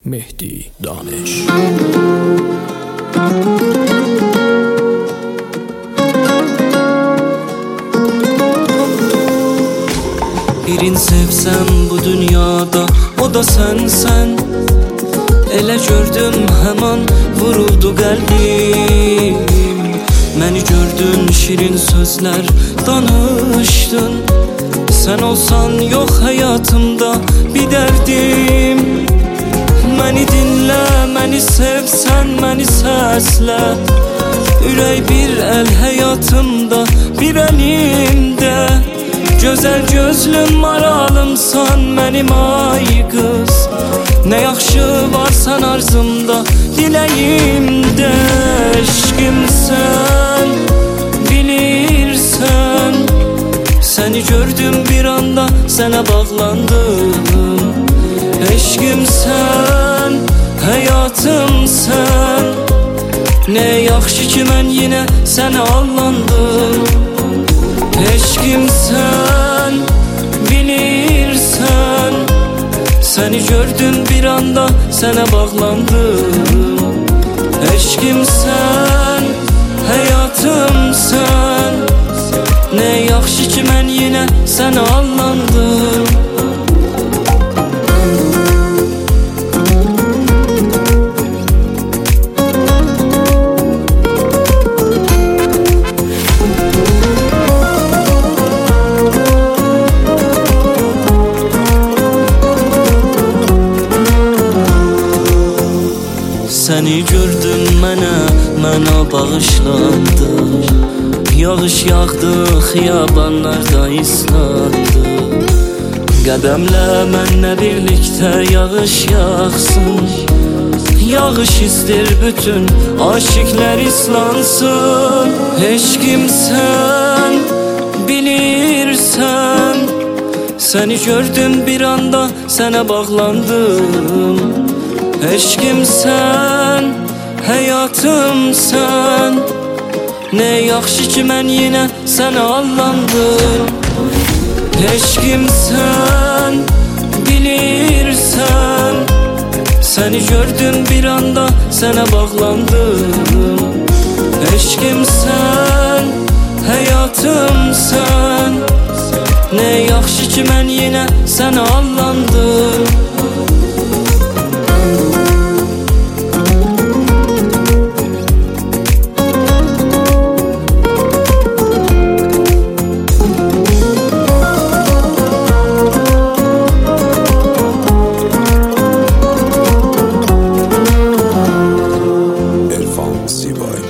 Mehdi Daneş. Birin sevsem bu dünyada, o da sensen. Elə gördüm hemen vuruldu qəlbim. Məni gördün, şirin sözler danışdın. Sen olsan yok hayatımda bir derdim. Məni dinlə, məni sevsən, məni səslə. Ürək bir el hayatımda, bir elimdə. Gözəl gözlüm maralımsan mənim ay qız. Nə yaxşı varsan arzımda, diləyimdə. Eşqimsən, bilirsən. Səni gördüm bir anda, sənə bağlandım. Eşqimsən, həyatımsən. Nə yaxşı ki mən yenə sənə allandım. Eşqimsən, bilirsən. Səni gördüm bir anda, sənə bağlandım. Eşqimsən, həyatımsən. Nə yaxşı ki mən yenə sənə allandım. Səni gördüm mənə bağışlandı. Yağış yağdı, xiyabanlarda islandı. Qədəmlə mənlə birlikdə yağış yağsın. Yağış istir bütün aşıklar islansın. Eşqimsən, bilirsən. Səni gördüm bir anda, sənə bağlandım. Eşqimsən, həyatımsən. Nə yaxşı ki mən yenə sənə allandım. Eşqimsən, bilirsən. Səni gördüm bir anda, sənə bağlandım. Eşqimsən, həyatımsən. Nə yaxşı ki mən yenə sənə allandım. Zibay.